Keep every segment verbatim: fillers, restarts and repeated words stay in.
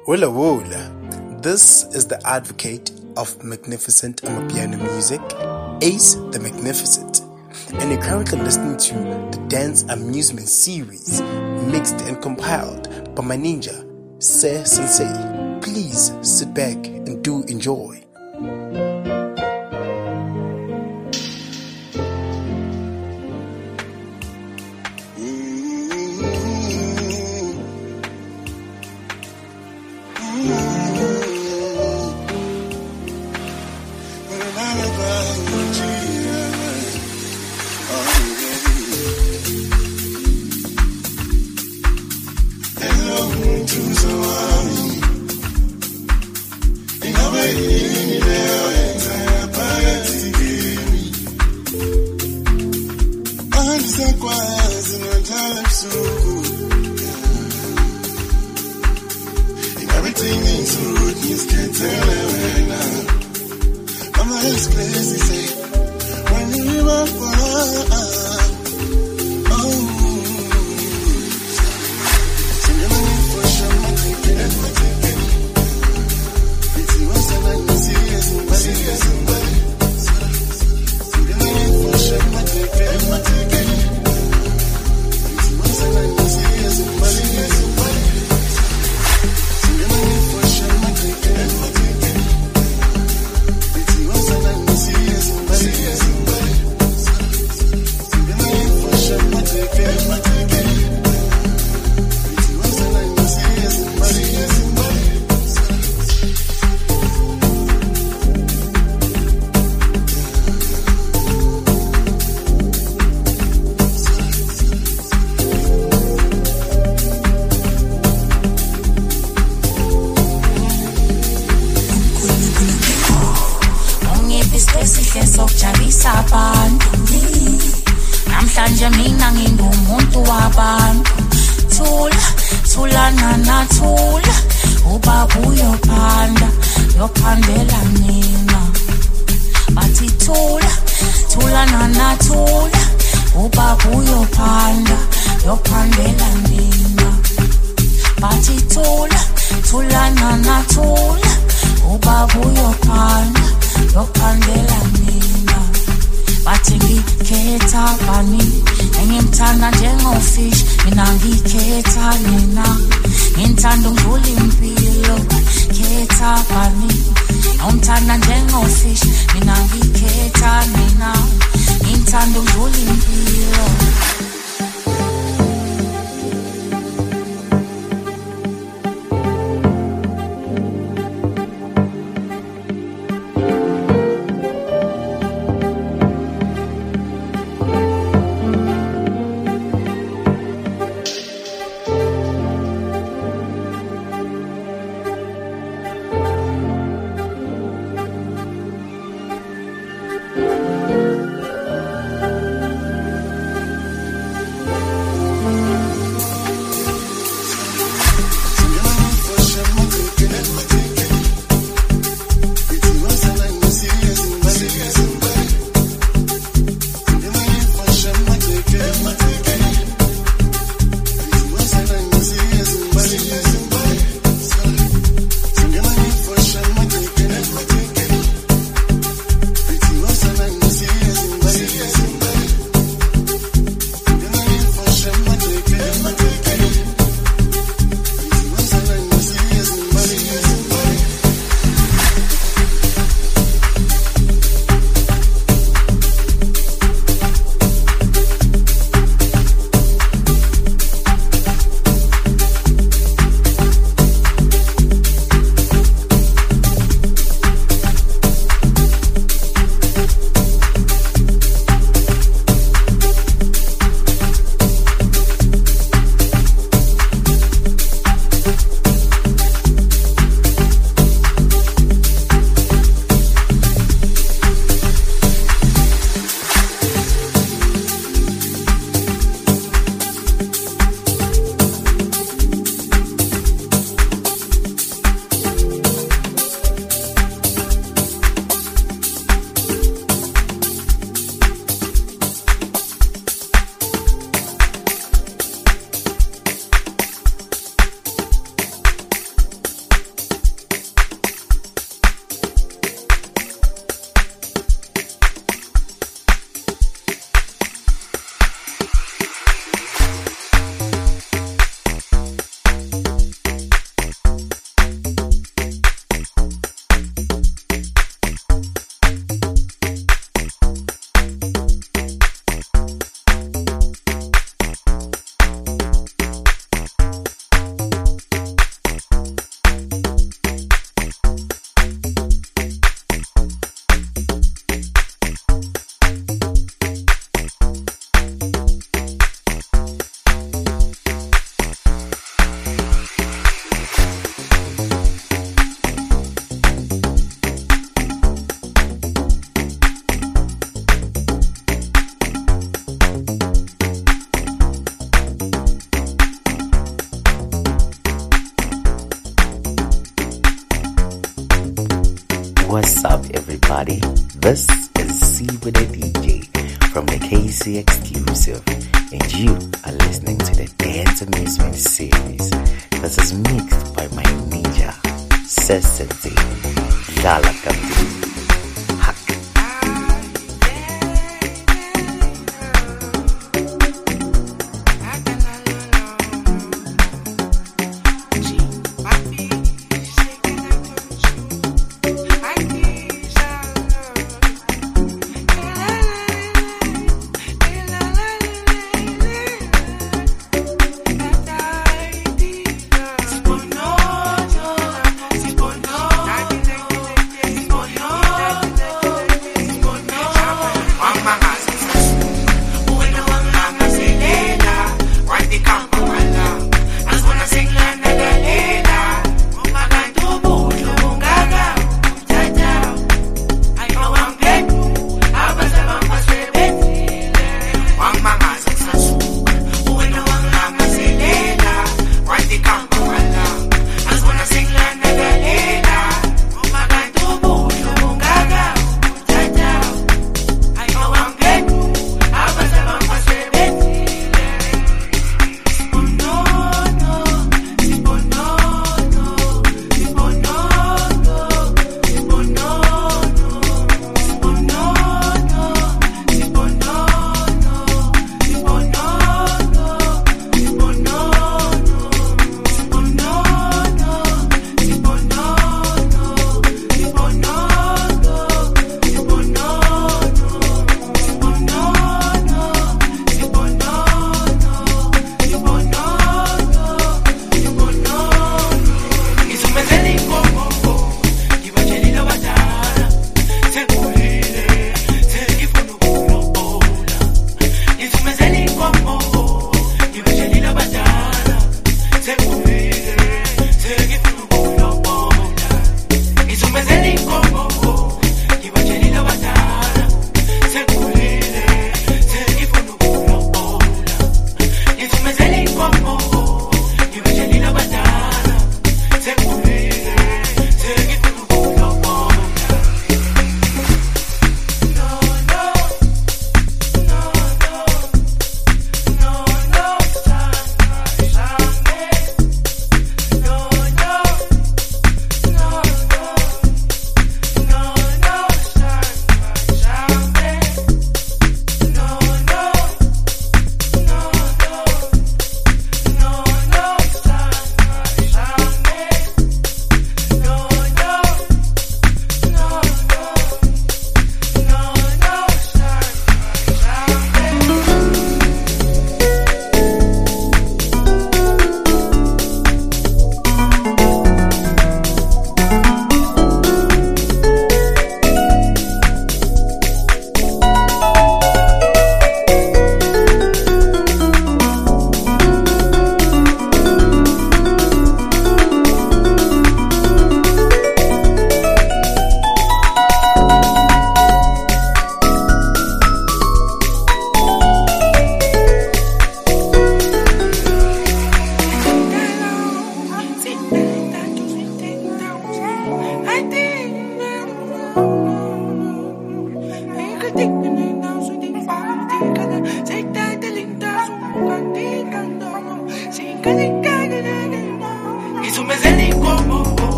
Hola hola, this is the advocate of magnificent Amapiano music, Ace the Magnificent, and you're currently listening to the Dance Amusement series, mixed and compiled by my ninja, Se Sensei. Please sit back and do enjoy. Everything is good, you can't tell it now. I'm a his crazy say when you were for oh, so you're looking for some money, and my ticket. It's you was a night, see somebody, somebody. So you're looking for some money, and my ticket. It's you was a night, see somebody, somebody. Namhlanje mina ngingumuntu wabantu thula thula nana thula ubaba uyophanda yophandela mina bathi thula thula nana thula ubaba uyophanda yophandela mina bathi thula thula nana thula ubaba uyophanda yophandela mina bathi ngikhetha bani engimthanda njengofish mina ngikhetha nina ngithanda ukudlula impilo khetha bani ngomthanda njengofish mina ngikhetha nina ngithanda ukudlula impilo. everybody. This is C with a D J from the K C Exclusive, and you are listening to the Dance Amusement Series. This is mixed by my ninja, Sesente Lala Kapti. Oh,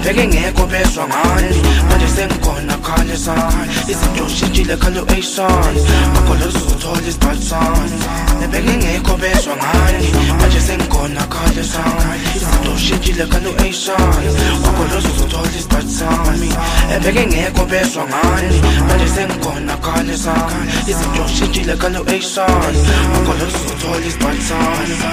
ebheke ngekho bezwa ngani manje sengikhona khale sana izinto shintshile khalo Ason akolozo uzothola isibhathana ebheke ngekho bezwa ngani manje sengikhona khale sana izinto shintshile khalo Ason akolozo uzothola isibhathana ebheke ngekho bezwa ngani manje sengikhona khale sana izinto shintshile khalo Ason akolozo uzothola isibhathana.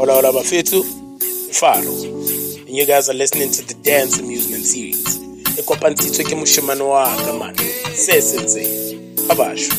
Hola, hola, Bafetu, Faro. And you guys are listening to the Dance Amusement Series. Ekwapansitwe ke mushimano waka man. Sesenze. Abasho.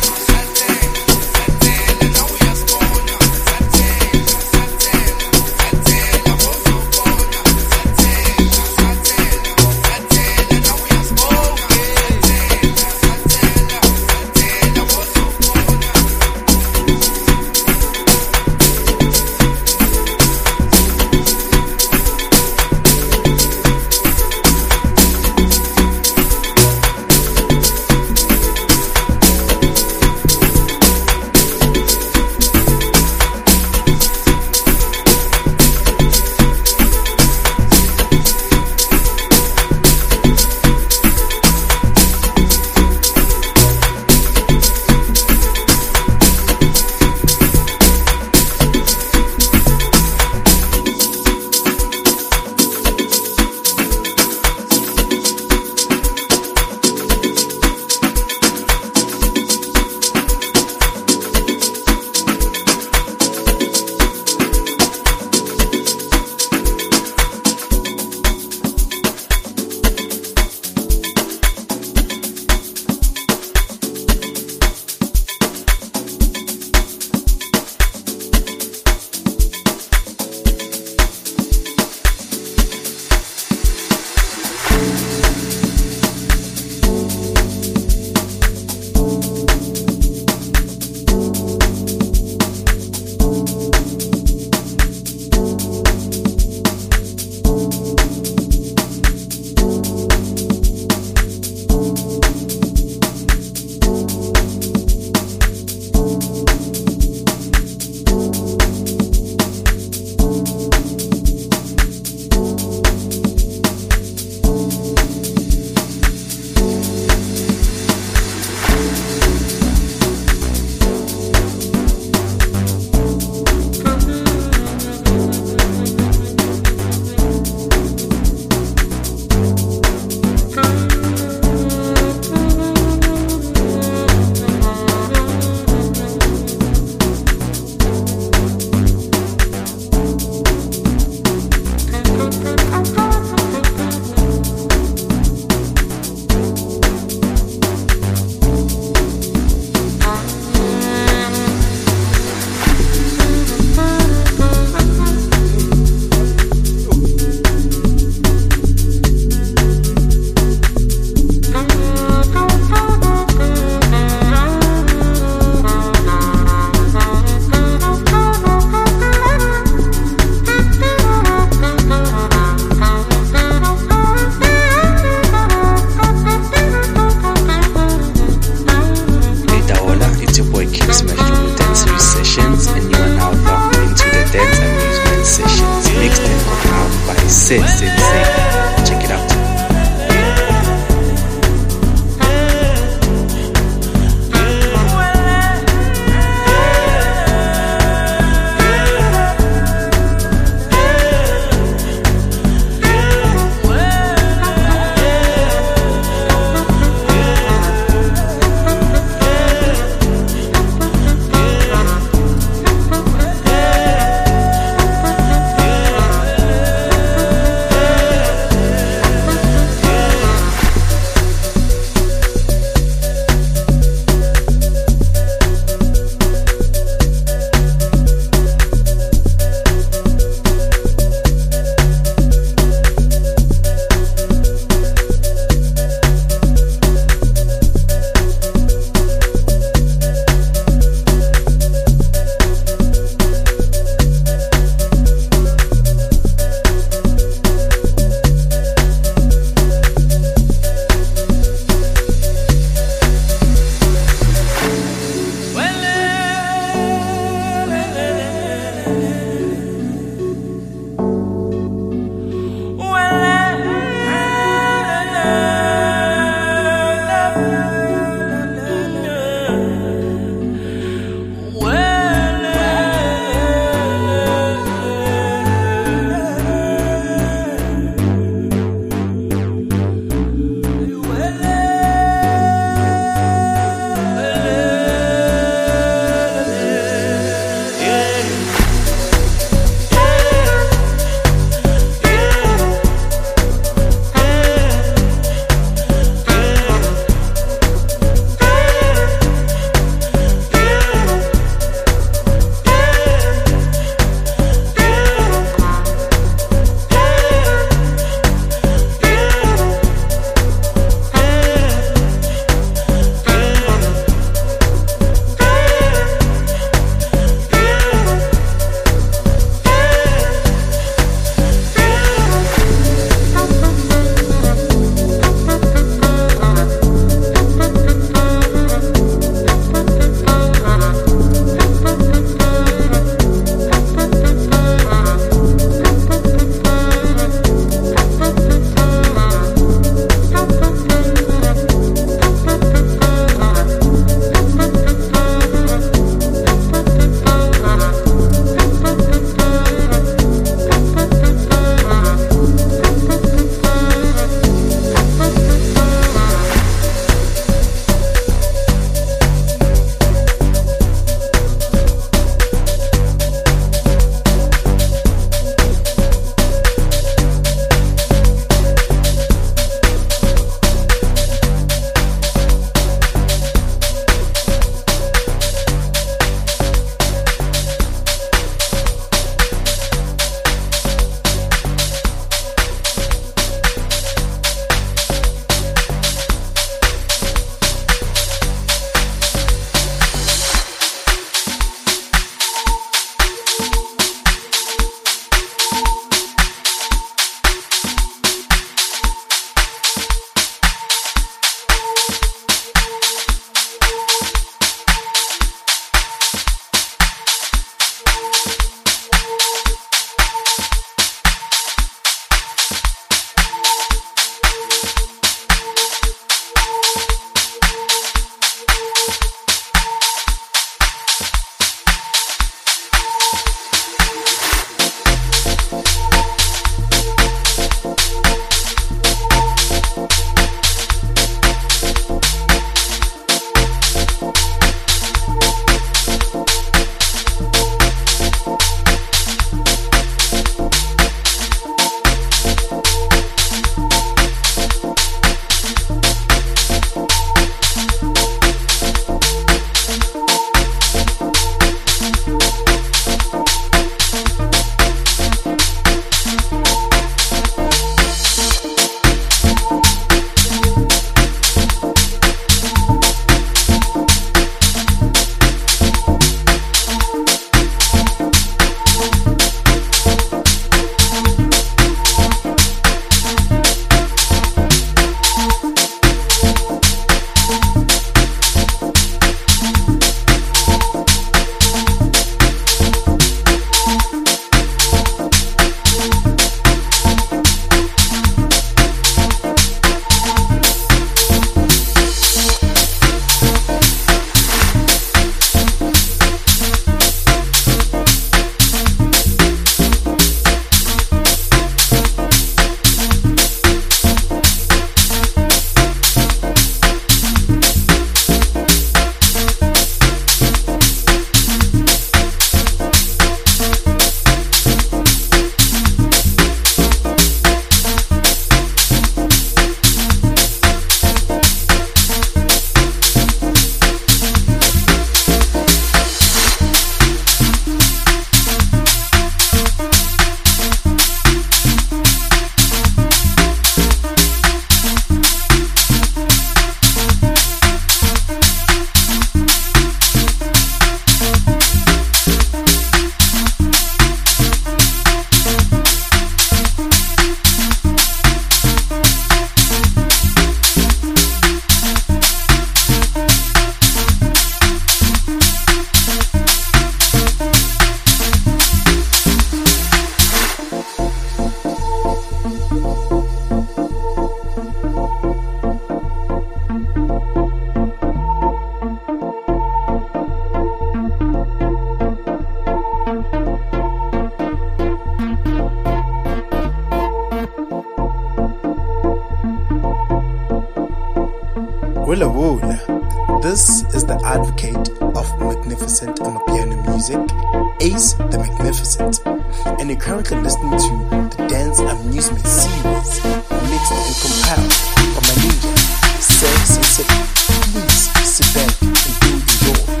Willa Wula. This is the advocate of magnificent Amapiano music, Ace the Magnificent, and you're currently listening to the Dance Amusement Series, mixed and compiled by my ninja, Sir City. Please sit back and do enjoy.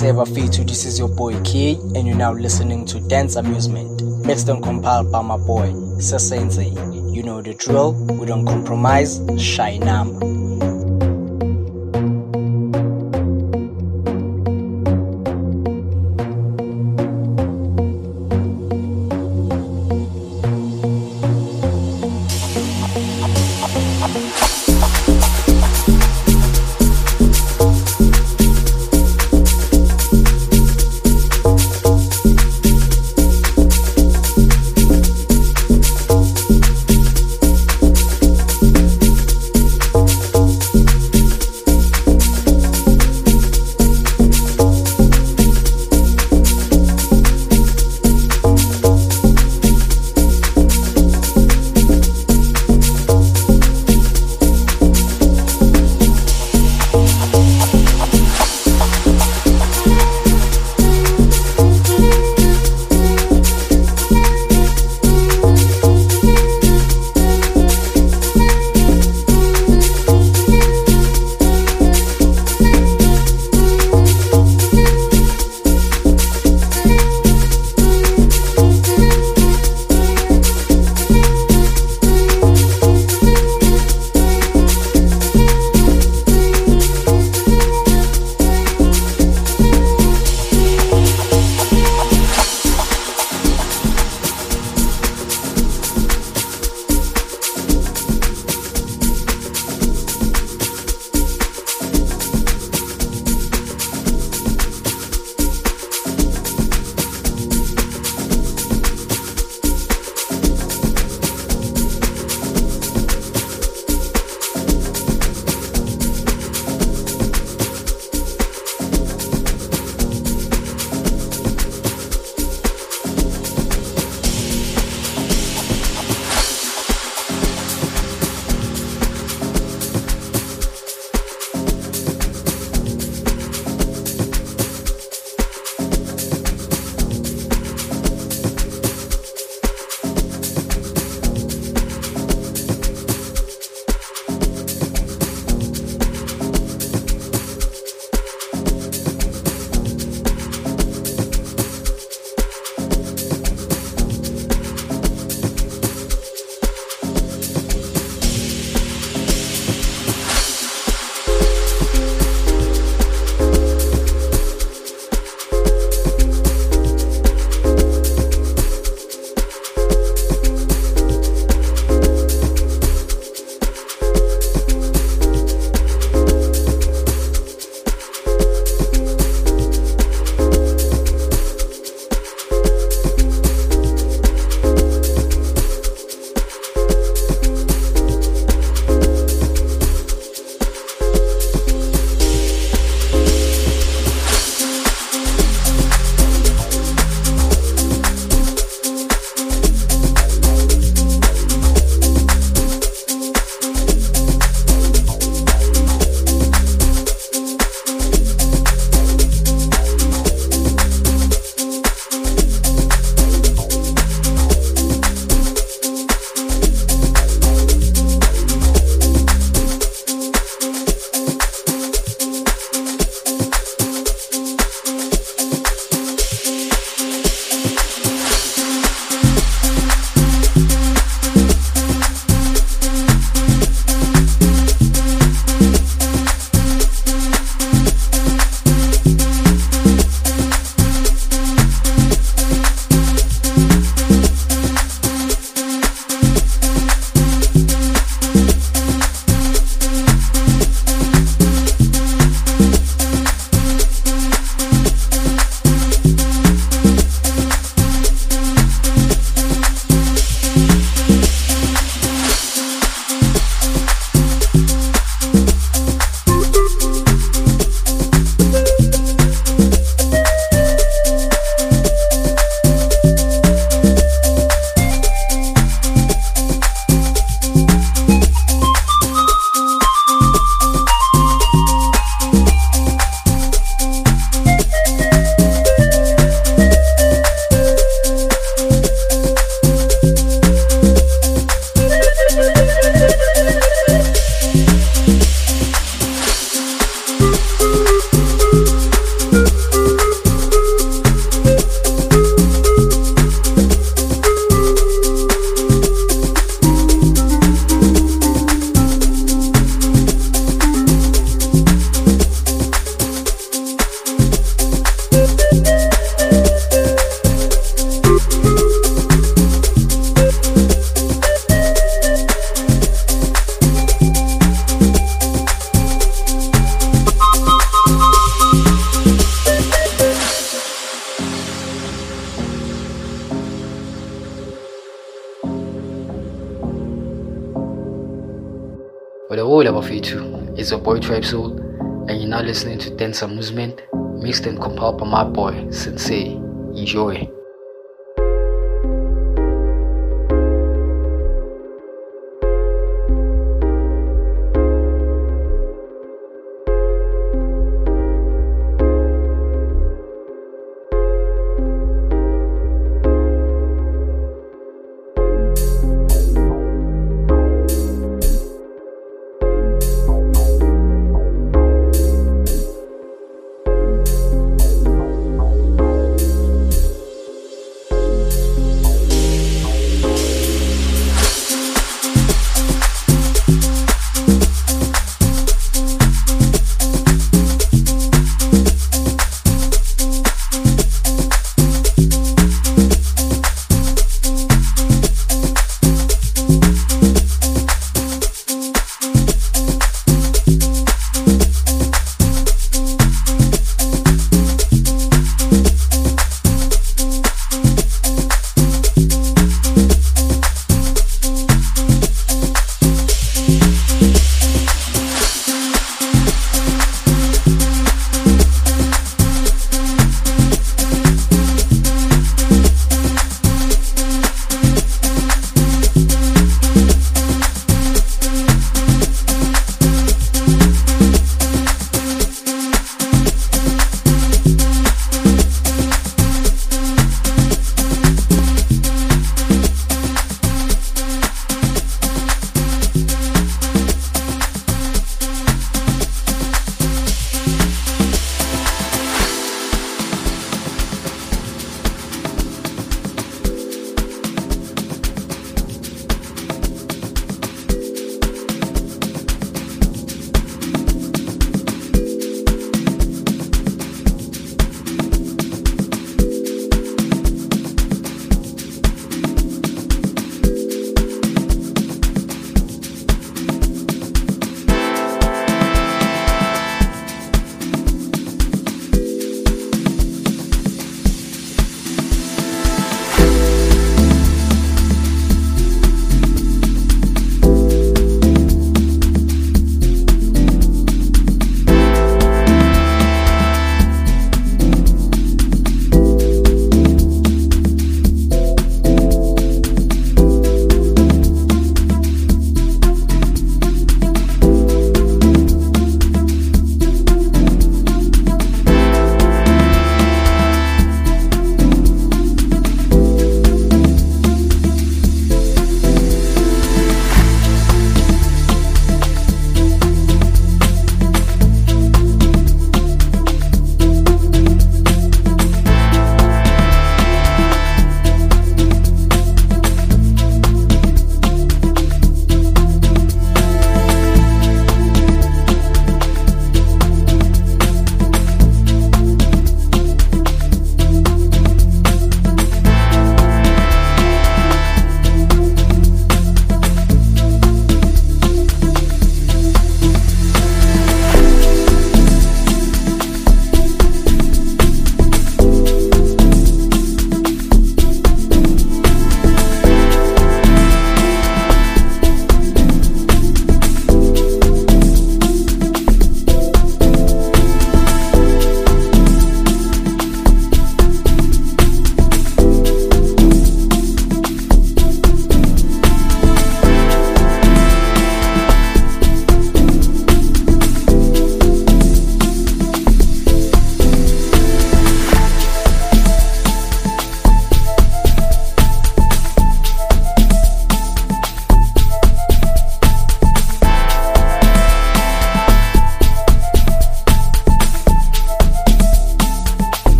Seva Fitu, this is your boy Key, and you're now listening to Dance Amusement, mixed and compiled by my boy Sasenze. You know the drill, we don't compromise, shy number. We'll be right back. With a whole of you too. It's your boy Tribe Soul, and you're now listening to Dance Amusement, mixed and compiled by my boy Sensei. Enjoy.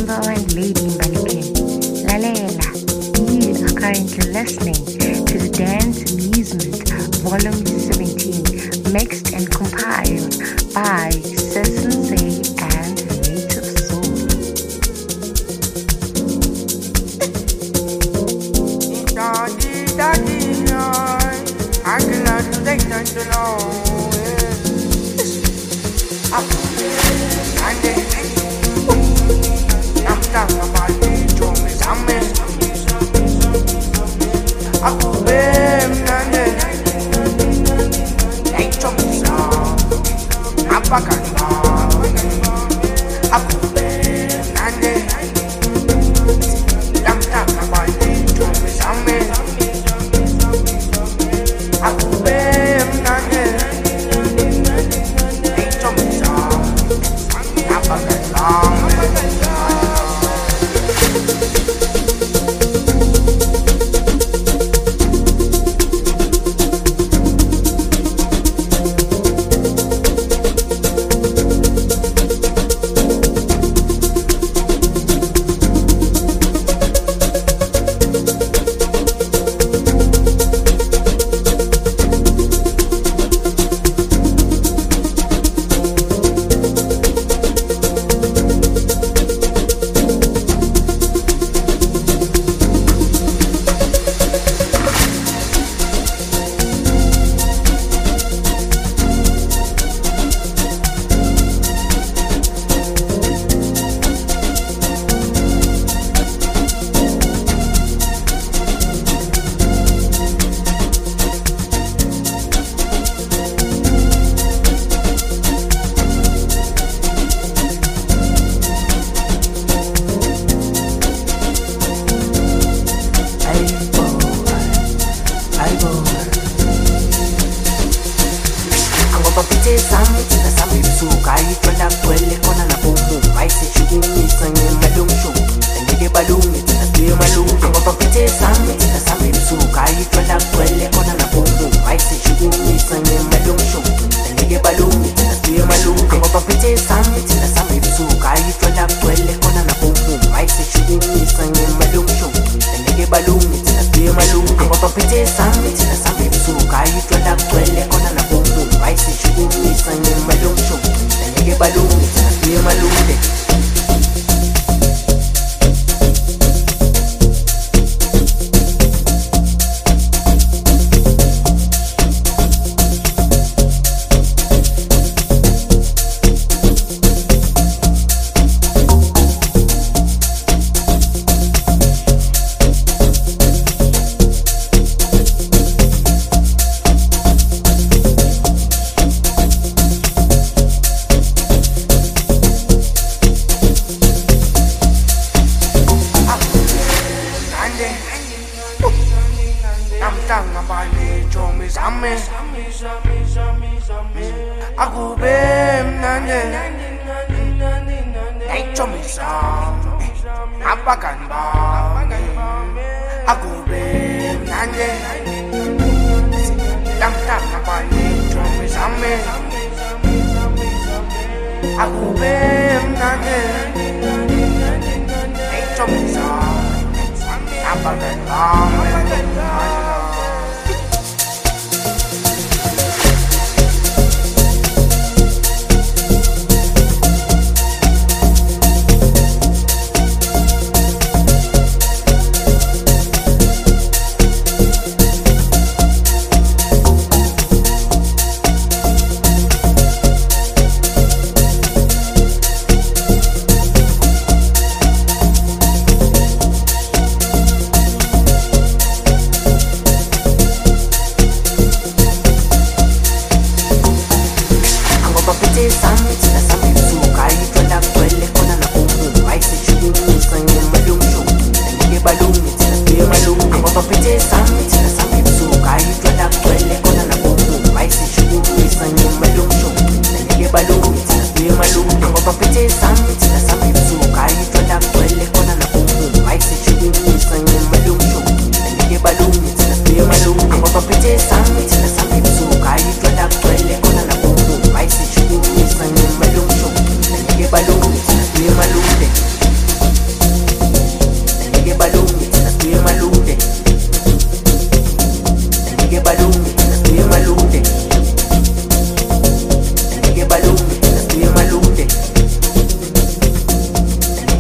Timbo and Lady Mbalikin. Lalela, you are currently listening to the Dance Amusement Volume seventeen, mixed and compiled by Sensei and Native Soul. Daddy, daddy, I cannot do that alone. I'm talking about the drums, I'm in. Aku bem nande, hey drums, apa kan? Aku bem nande, I'm talking about the drums, I'm in. Aku bem nande, hey drums, apa kan?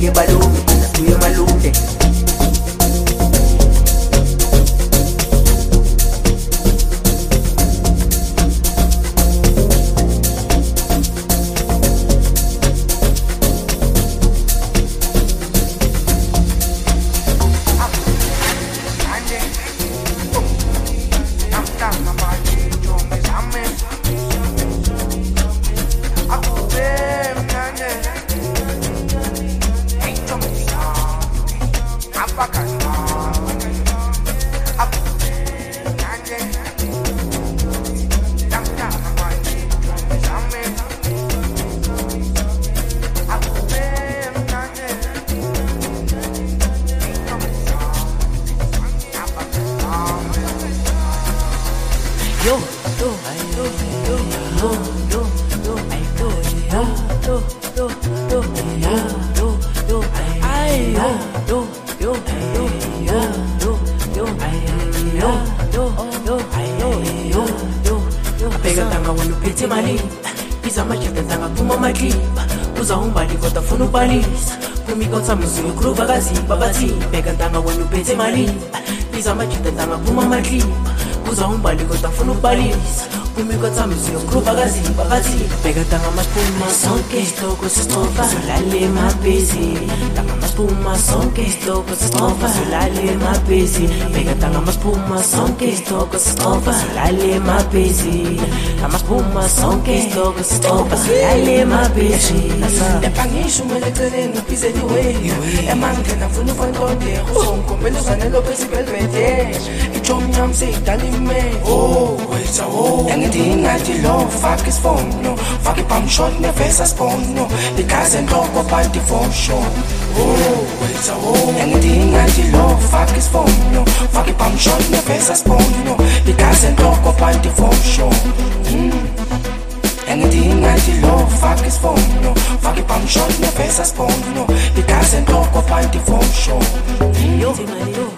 kuye malume, kuye malume. Pega tanga mas puma sonke stoko se strofa solale ma pesi tanga mas puma sonke stoko se strofa solale ma pesi pega tanga mas puma sonke stoko se strofa solale ma pesi tanga mas puma sonke stoko se strofa solale ma pesi epangisho melekeleni pizeli we emangena funu fantonde sonko melo sanelo pesi belvete ichomnyam se dalime oh wait oh engidinga dilo fuck is phone no fuck it pump shot ne face as phone no because and talk about the phone show oh wait oh engidinga dilo fuck is phone no fuck it pump shot ne face as phone no because and talk about the phone show engidinga dilo fuck is phone no fuck it pump shot ne face as phone no because and talk about the phone show yo yo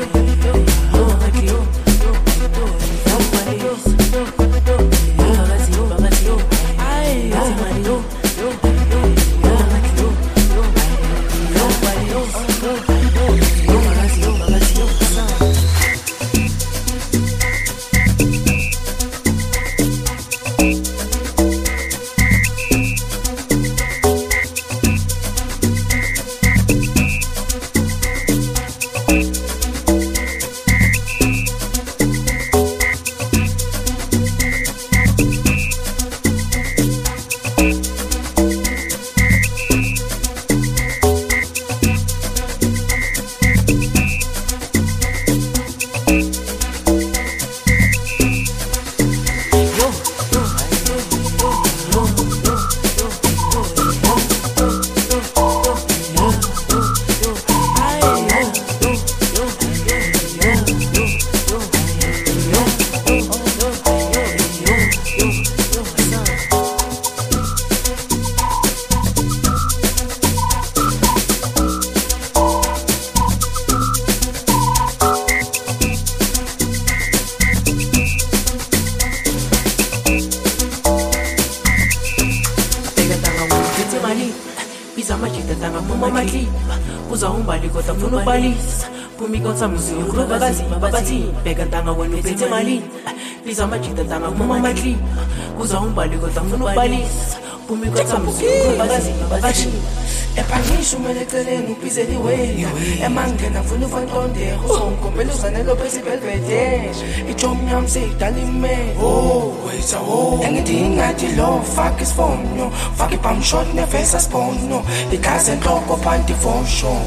pega tanga wenu pete mali Lisa majita tanga mama matli Kuza umbali kota munu bali Pumi kota musi bagazi bagashi epangisho melekeleni upizeli we emangena funu fantonde sonko melo sanelo pesi belvete ichomnyam se dalime oh wait oh engidinga dilo fuck is phone no fuck it pump shot ne face as phone no because and talk up on the phone show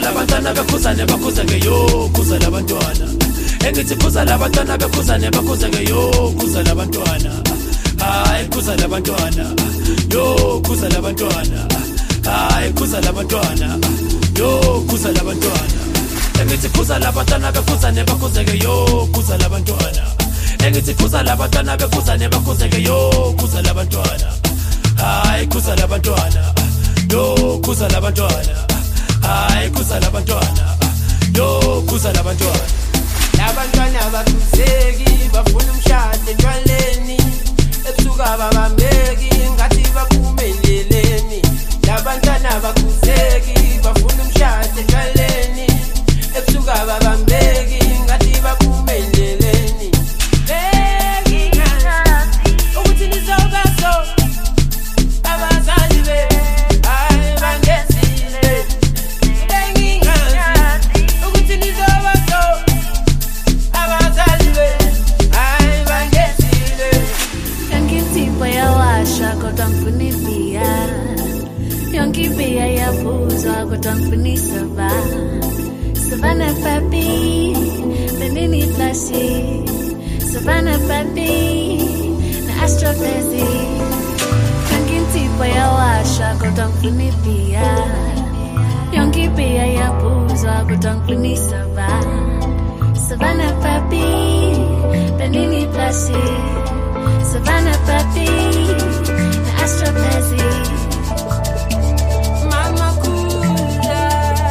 labantwana bekhuzane bakhuzeke yo khuza labantwana engithi khuza labantwana bekhuzane bakhuzeke yo khuza labantwana hayi khuza labantwana yo khuza labantwana hayi khuza labantwana yo khuza labantwana engithi khuza labantwana bekhuzane bakhuzeke yo khuza labantwana engithi khuza labantwana bekhuzane bakhuzeke yo khuza labantwana hayi khuza labantwana yo khuza labantwana hayi khuza labantwana yo khuza labantwana labantwana bakhuzeki bafuna umshado entwaleni ebusuka babambeki ngathi baphumeleleni labantwana bakhuzeki bafuna umshado entwaleni ebusuka babambeki ngathi baphumeleleni bengingazi ukuthi nizoba so abazali be hayi bangezile bengingazi ukuthi nizoba so abazali be hayi bangezile yangithi bayawasha kodwa ngifuna ibhiya yonke ibhiya yaphuzwa kodwa ngifuna isava Savannah papi benini flashy Savannah papi na astrophysy yangithi bayawasha kodwa ngifuna ibhiya yonke ibhiya yaphuzwa kodwa ngifuna isava Savannah papi benini flashy Savannah papi na astrophysy mama kuja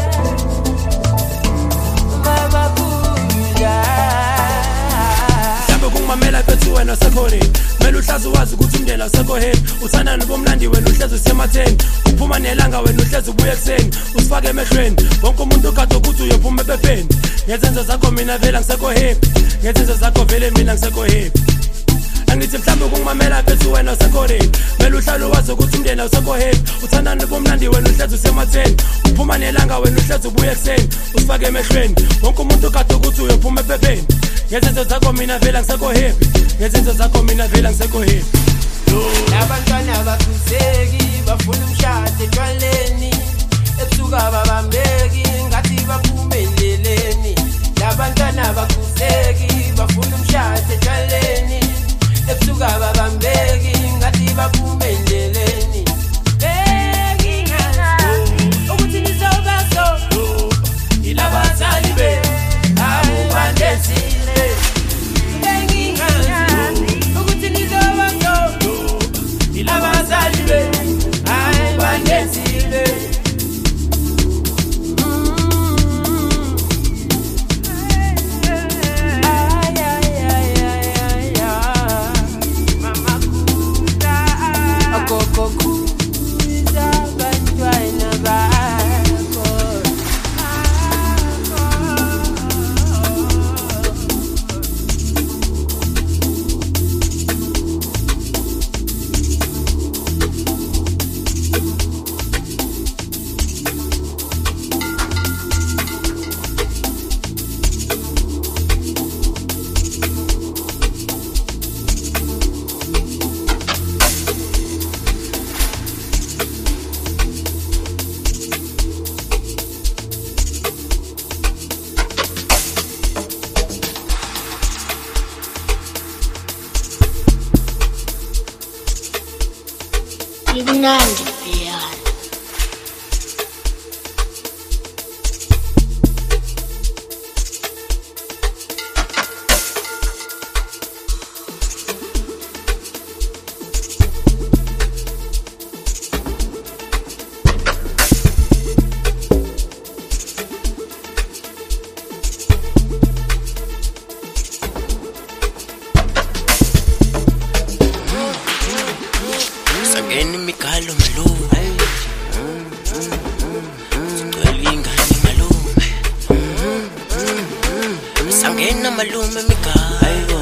baba kuja mhlambe kungimamela bethu wena sekhona mele uhlazi wazi ukuthi umndela usekhoheni uthandana bomlandi wena uhlezi usematheni uphuma nelanga wena uhlezi ubuye ekseni usifake emehlweni wonke umuntu ukade ukuthi uyophuma ephepheni ngezenzo zakho mina vela ngisekho happy ngezenzo zakho vele mina ngisekho happy angithi mhlambe kungimamela bethu wena usekhona mele uhlale wazi ukuthi umndela usekho happy uthandana bomlandi wena uhlezi usematheni uphuma nelanga wena uhlezi ubuye ekseni usifake emehlweni wonke umuntu ukade ukuthi uyophuma ephepheni ngezenzo zakho mina vela ngisekho happy ngezenzo zakho mina vela ngisekho happy labantwana bakhuzeki bafuna umshado entwaleni ebusuka babambeki ngathi baphumeleleni labantwana bakhuzeki bafuna umshado entwaleni ebusuka babambeki ngathi baphumeleleni bengingazi ukuthi nizoba so ilabazali be hayi bangezile bengingazi ukuthi nizoba so ilabazali be hayi bangezile Ibnandi Piano. Sageni mikalo malume Sigcwele ingane malume Sangena malume mikalo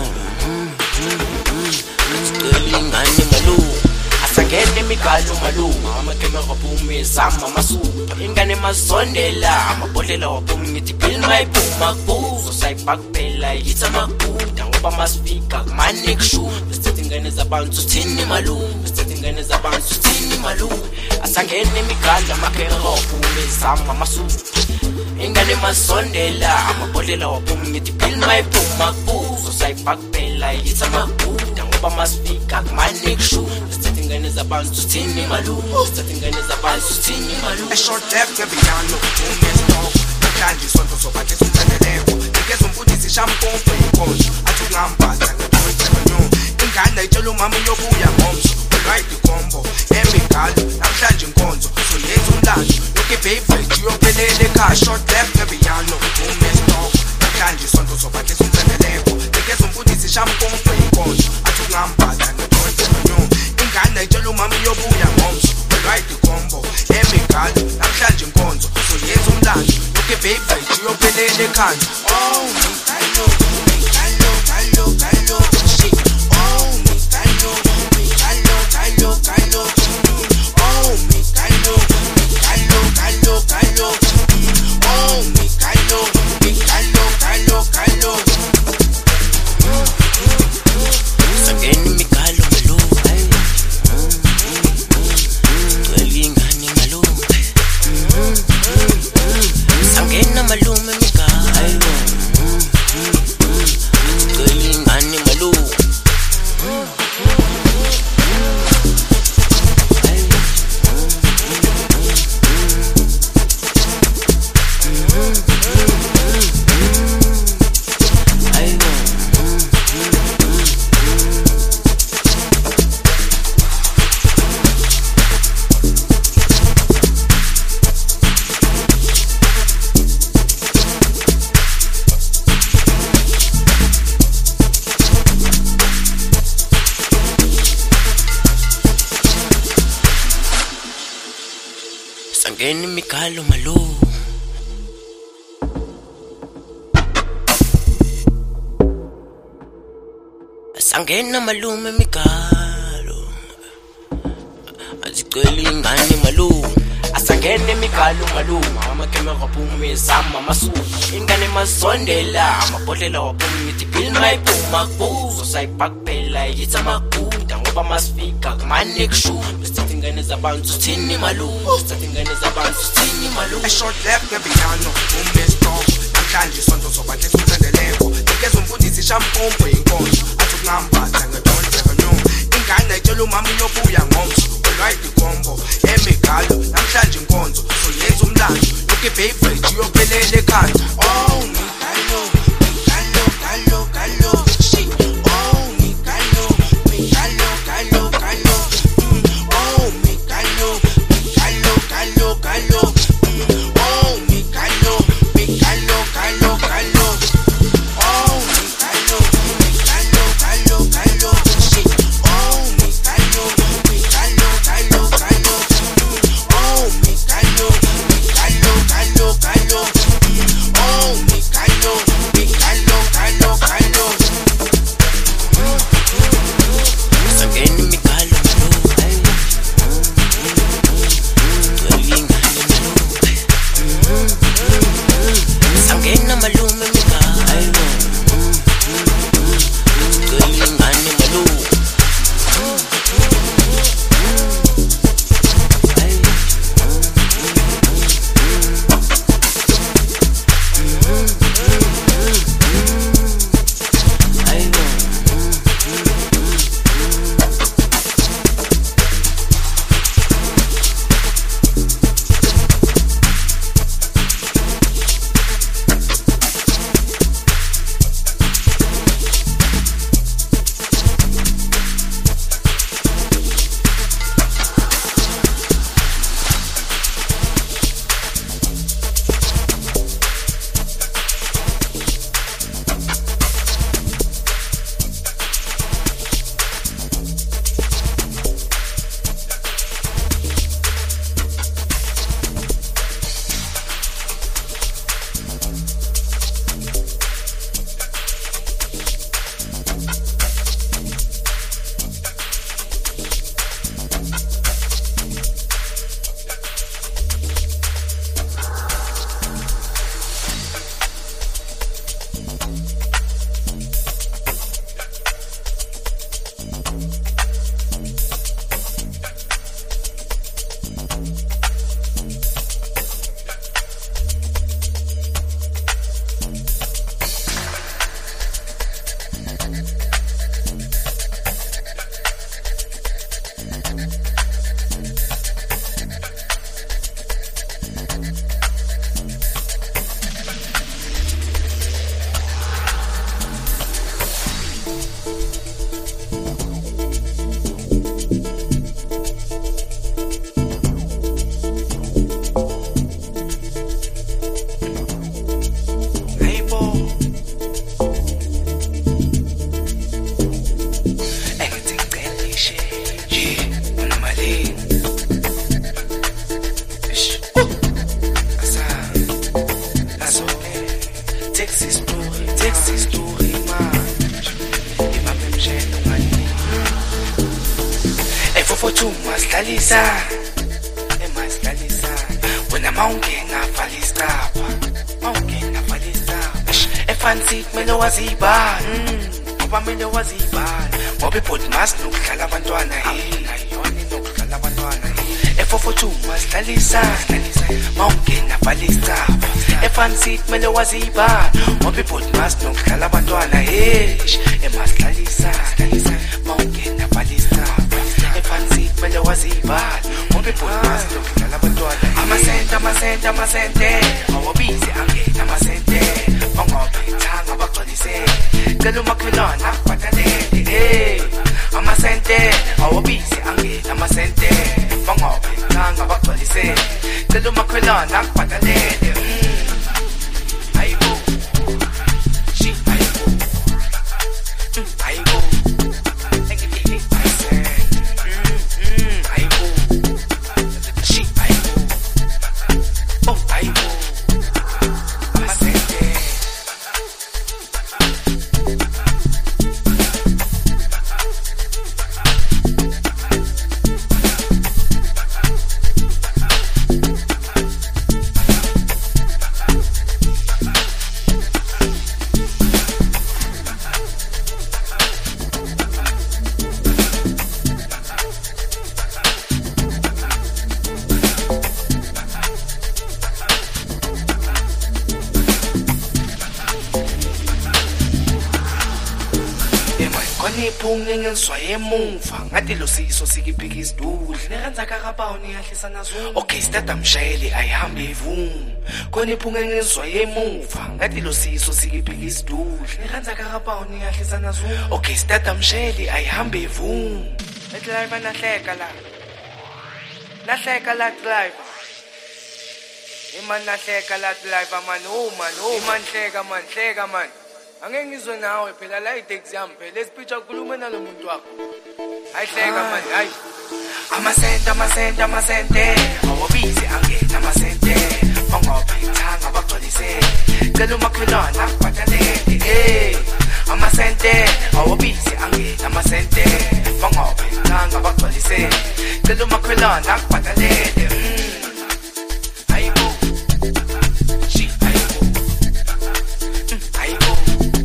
Sigcwele ingane malume Asangene mikalo malume Amakema wapume zama masupa Ingane mazondela Amabodlela wapume ngithi bill mayiphuma kuzo Sayipakphela yitha makuda Ngoba masifika kumane kushu Besithi ingane zabantu thini malume ingane zabantu thini malume asangene imigala amakhera wapume zama masuku ingane masondela amabhodlela waphuma ngithi bill mayiphuma kuzo sayibhakphela yithi amaguda ngoba masifika kumane kushu sithatha ingane zabantu sithini malume sithatha ingane zabantu sithini malume a short left ngebiyano umestop namhlanje isonto sobathe sithandeleko ngeke umfundisi shampompo inkonzo athi ungambaza ngetonyo ingane ayitshela umama uyobuya ngomso right combo emigalo namhlanje inkonzo so yenza umlando loke baby uyophelele ekhaya short left ngebiyano umestop namhlanje isonto sobathe sithandeleko ngeke umfundisi shampompo inkonzo athi ungambaza ngetonyo ingane ayitshela umama uyobuya ngomso right combo emigalo namhlanje inkonzo so yenza umlando loke baby uyophelele ekhaya oh mikalo mikalo kalo kalo shit oh mikalo mikalo kalo kalo oh mikalo mikalo kalo kalo oh mikalo mikalo kalo kalo sangeni mikalo malo tweli ngani malo sangena malume mikalo tweli ngani malo sangeni mikalo malo sangena malume mikalo azicela ingane malume asangene mikalo malume amakemera waphuma ezama masuku ingane masondela amabhodlela waphuma ngithi bill mayiphuma kuzo sayibhakphela yithi amaguda ngoba masifika kumane kushu sithatha ingane zabantu sithini malume sithatha ingane zabantu sithini malume a short left ngebiyano umestop namhlanje isonto sobathe sithandeleko ngeke umfundisi shampompo inkonzo athi ungambaza ngetonyo ingane ayitshela umama uyobuya ngomso right combo emigalo namhlanje inkonzo so yenza umlando loke baby uyophelele ekhaya oh mikalo mikalo kalo kalo shit oh mikalo mikalo kalo kalo oh mikalo mikalo kalo kalo oh mikalo mikalo kalo kalo oh mikalo mikalo kalo kalo shit oh mikalo mikalo kalo kalo oh mikalo mikalo kalo kalo oh Efofothu masidlalisa Emasidlalisa Wena mawungena vala isikapa Mawungena vala isikapa Efancy kumele wazibani Ngoba kumele wazibani Ngoba ibhodi must nokudlala abantwana Ayona nokudlala abantwana Efofothu masidlalisa Mawungena vala isikapa Efancy kumele wazibani Ngoba ibhodi must nokudlala abantwana Emasidlalisa Mawungena vala isikapa Efancy kumele wazibani Ngoba ibhodi must nokudlala abantwana Amasente amasente amasente Awabizi angena amasente Bangophetanga bagcwalise Cela umakhelwane akubhatalele Amasente awabizi angena amasente Bangophetanga bagcwalise Cela umakhelwane akubhatalele Ayibo Shi ayibo Ayibo Engidili ayise Ayibo Shi ayibo Oh ayibo Amasente Niphunge ngiswaye emuva ngathi lo siso sikiphika isidudla nerenza kakabawu niyahlisa nazo okay start amshayeli ayihambe ivum khona iphunge ngiswaye emuva ngathi lo siso sikiphika isidudla nerenza kakabawu niyahlisa nazo okay start amshayeli ayihambe ivum driver nahleka la nahleka la driver iman nahleka la driver man oh man oh man hleka man hleka man Angeke ngizwe nawe phela la itaxi yami phela lesipitcha khuluma nalo muntu wakho ayihleka manje hayi amasente amasente amasente awabizi angena amasente bangophethanga bagcwalise cela umakhelwane akubhatalele eh amasente awabizi angena amasente bangophethanga bagcwalise cela umakhelwane akubhatalele ayibo shi ayibo ayibo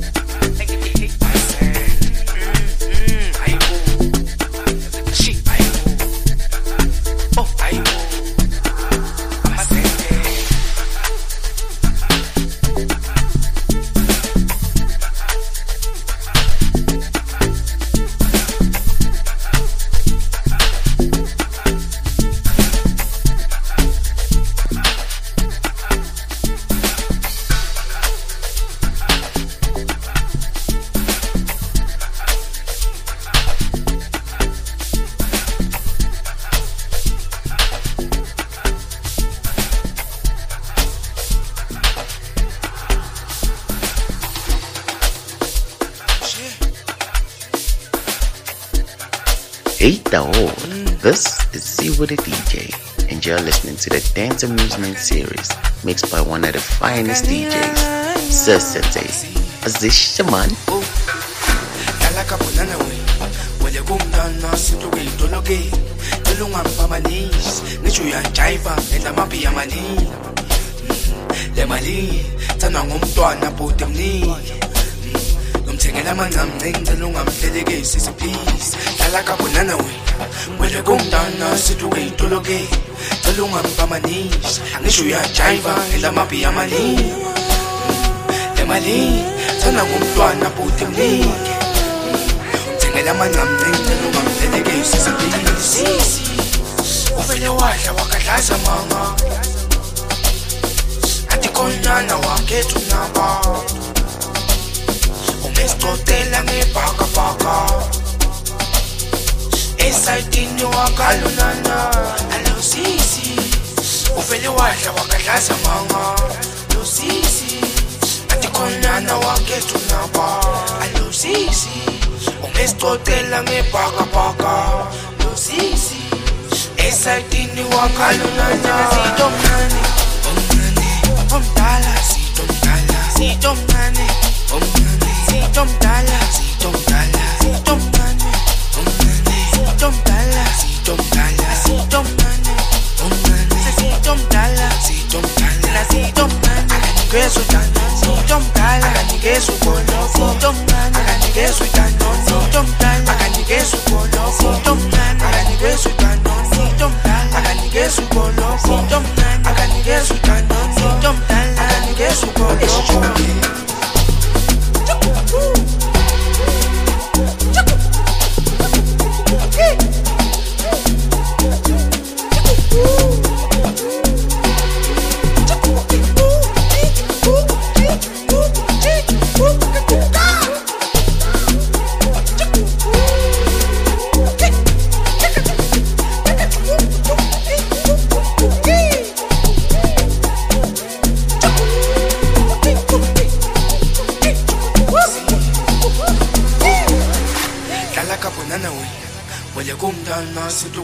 Eight all. This is Z with the D J, and you're listening to the Dance Amusement Series, mixed by one of the finest D Js, Sir Sensei, Aziz Shaman. Ngela mangamne ngicela ungamhlelekisi please dlala kabonana wena ngwele kumntana situke intoloke cela ungambamanisi angisho uyajiva ngela mapi yamali le mali thana ngumntwana bhuti mnike ngela mangamne ngicela ungamhlelekisi please uvele wadla wakadlaza mama athi khonyana wakhethu naba Escotela ngebhaka bhaka Esayidini wakalunana Alo sisi Uvele wadla wakadlaza manga Lo sisi Ati khonyana wakethu naba Alo sisi Escotela ngebhaka bhaka Lo sisi Esayidini wakalunana Sito mnane Omnane Omdala Sito mdala Sito mnane Omnane Sito mdala, sito mdala, sito mdala, sito mdala, sito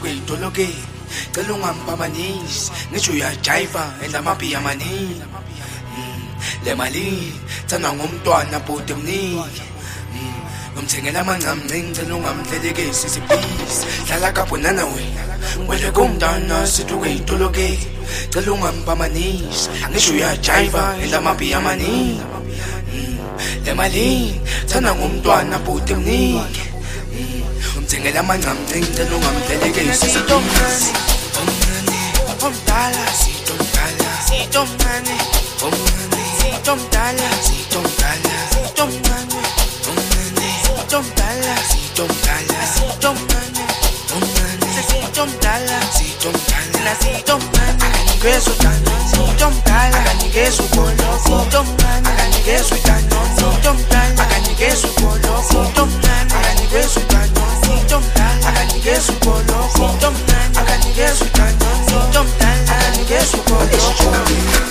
situke idoloke cela ungamphamanisi ngisho uyajiva enda mapi yamaningi le mali tsana ngumntwana bhuti mniki ngomthengela amancamncinci cela ungamhlelekisi sibhisi hlala kabonana wena wele kumntana situke idoloke cela ungamphamanisi ngisho uyajiva enda mapi yamaningi le mali tsana ngumntwana bhuti mniki ngomthengela amancamncinci cela ungamhlelekisi sibhisi omdala sitomdala sitomncane omncane sitomdala sitomdala sitomncane omncane sitomdala sitomdala sitomncane omncane sitomdala sitomdala sitomncane akanikezo tano sitomdala akanikezo polo sitomncane akanikezo tano sitomdala akanikezo polo sitomncane akanikezo tano sitomdala akanikezo polo sitomncane akanikezo tano sitomdala akanikezo polo.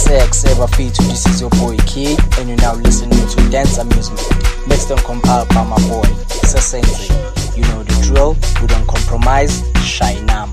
Sex Ever Feature. This is your boy Key, and you're now listening to Dance Amusement, mixed and compiled by my boy Sasenzi. You know the drill, we don't compromise, Shainam.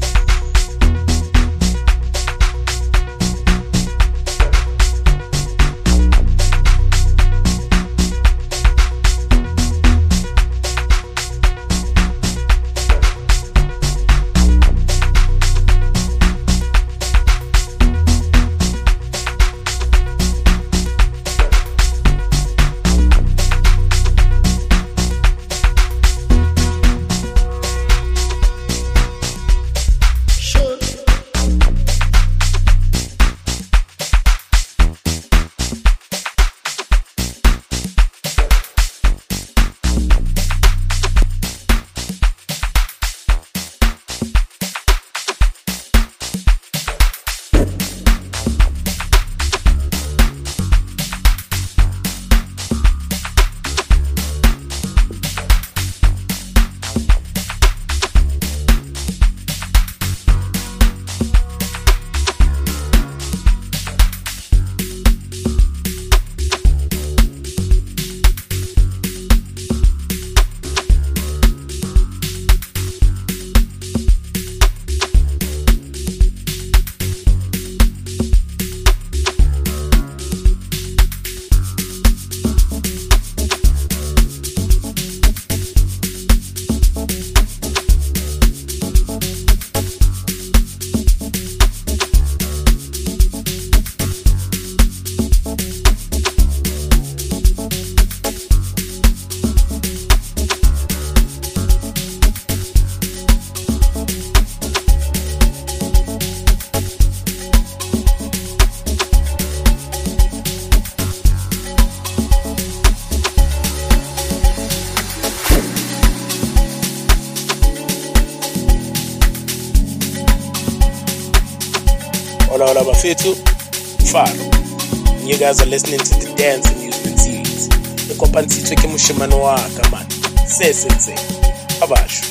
Hola, hola, Bafetu, Faro. You guys are listening to the Dance Amusement Series. Ikopansitwe ke mushimano waka man. Sesenze. Abasho.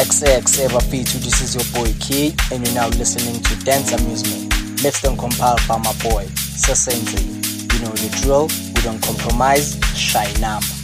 X X Ever Feature, this is your boy K, and you're now listening to Dance Amusement, mixed and compiled by my boy Sasenzi. You know the drill, we don't compromise, Shy Number.